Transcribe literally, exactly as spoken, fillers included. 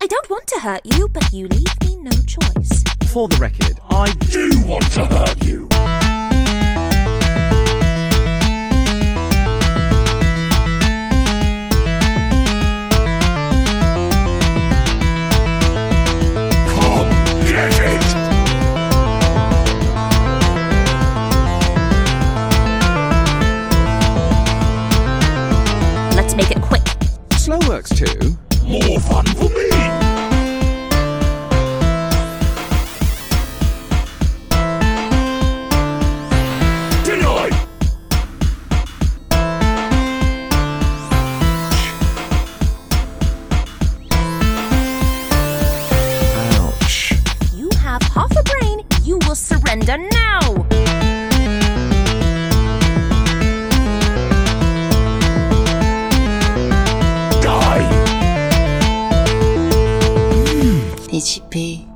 I don't want to hurt you, but you leave me no choice. For the record, I do want to hurt you. Come get it! Let's make it quick. Slow works too. More fun for me! Denied! Ouch. You have half a brain. You will surrender now. Die! H P